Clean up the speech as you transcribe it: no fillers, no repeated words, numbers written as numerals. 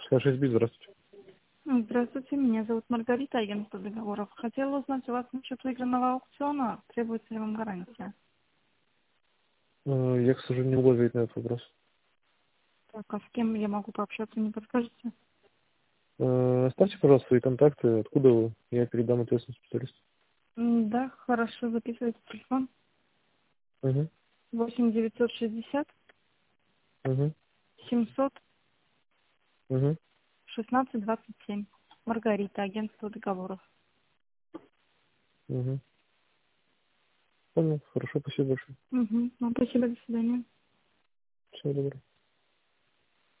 H-SB, здравствуйте. Здравствуйте, меня зовут Маргарита, агентство договоров. Хотела узнать у вас насчет выигранного аукциона. Требуется ли вам гарантия? Я, к сожалению, не могу ответить на этот вопрос. Так, а с кем я могу пообщаться, не подскажете? Оставьте, пожалуйста, свои контакты. Откуда вы? Я передам ответственному специалисту. Да, хорошо, записывайте телефон. Угу. 8 960 Угу. 700 Угу. 16 27. Маргарита, агентство договоров. Угу. Понял. Хорошо, спасибо большое. Угу. Ну, спасибо, до свидания. Всего доброго.